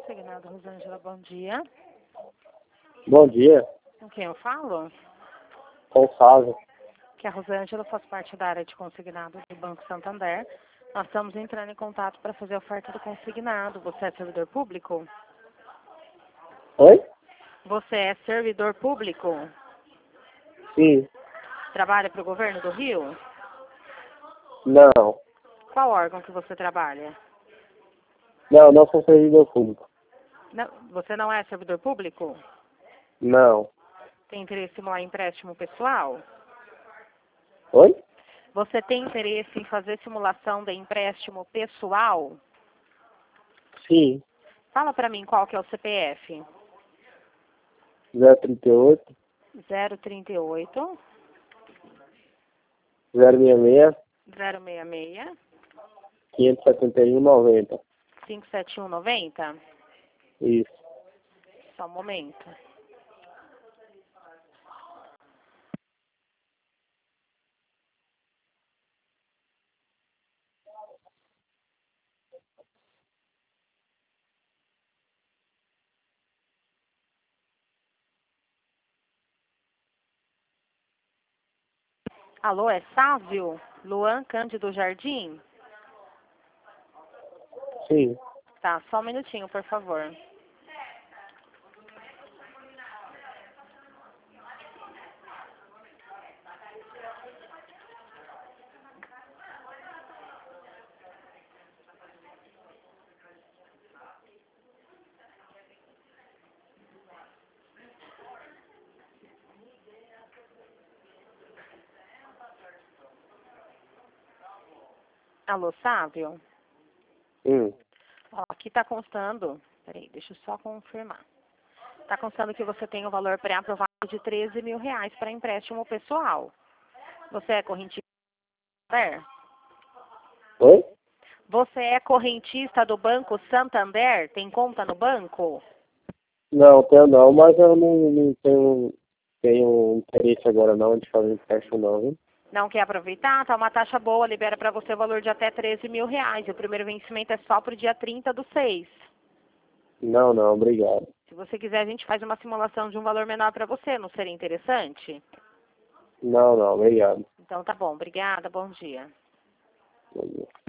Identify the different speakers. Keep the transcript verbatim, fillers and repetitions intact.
Speaker 1: Consignado, Rosângela, bom dia.
Speaker 2: Bom dia,
Speaker 1: Com quem eu falo?
Speaker 2: Gonçalo.
Speaker 1: Que a Rosângela faz parte da área de consignado do Banco Santander. Nós estamos entrando em contato para fazer a oferta do consignado. Você é servidor público?
Speaker 2: Oi?
Speaker 1: Você é servidor público?
Speaker 2: Sim.
Speaker 1: Trabalha para o governo do Rio?
Speaker 2: Não.
Speaker 1: Qual órgão que você trabalha?
Speaker 2: Não, não sou servidor público.
Speaker 1: Não, você não é servidor público?
Speaker 2: Não.
Speaker 1: Tem interesse em simular empréstimo pessoal?
Speaker 2: Oi?
Speaker 1: Você tem interesse em fazer simulação de empréstimo pessoal?
Speaker 2: Sim.
Speaker 1: Fala para mim qual que é o C P F.
Speaker 2: zero trinta e oito,
Speaker 1: zero trinta e oito,
Speaker 2: zero sessenta e seis,
Speaker 1: zero seis seis,
Speaker 2: quinhentos e setenta e um, noventa.
Speaker 1: cinco sete um nove zero.
Speaker 2: Isso.
Speaker 1: Só um momento. Alô, é Sávio? Luan Cândido Jardim?
Speaker 2: Sim.
Speaker 1: Tá, só um minutinho, por favor. Alô, Sávio?
Speaker 2: Hum.
Speaker 1: Ó, aqui está constando, peraí, deixa eu só confirmar. Está constando que você tem o valor pré-aprovado de treze mil reais para empréstimo pessoal. Você é correntista?
Speaker 2: Oi?
Speaker 1: Você é correntista do Banco Santander? Tem conta no banco?
Speaker 2: Não, tenho não, mas eu não, não tenho, tenho interesse agora não de fazer empréstimo não, viu?
Speaker 1: Não quer aproveitar? Tá uma taxa boa, libera para você o valor de até treze mil reais. E o primeiro vencimento é só para o dia trinta do seis.
Speaker 2: Não, não, obrigado.
Speaker 1: Se você quiser, a gente faz uma simulação de um valor menor para você. Não seria interessante?
Speaker 2: Não, não, obrigado.
Speaker 1: Então tá bom. Obrigada. Bom dia.
Speaker 2: Bom dia.